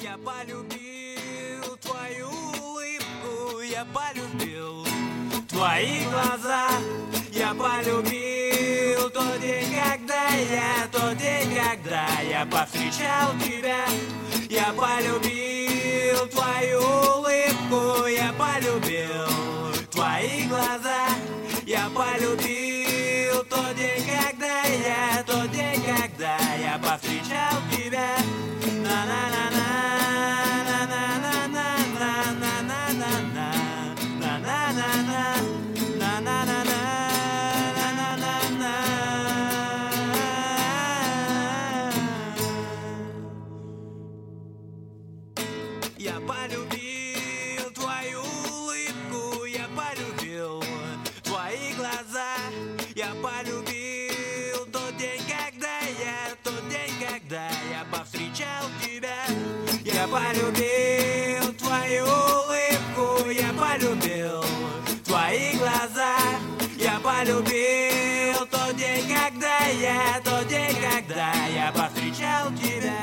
Я полюбил твою улыбку, я полюбил твои глаза. Я полюбил тот день, когда я повстречал тебя. Я полюбил твою улыбку, я полюбил твои глаза. Я полюбил тот день, когда я повстречал тебя. На-на-на-на. Я полюбил твою улыбку, я полюбил твои глаза. Я полюбил тот день, когда я повстречал тебя. Я полюбил твою улыбку, я полюбил твои глаза. Я полюбил тот день, когда я повстречал тебя.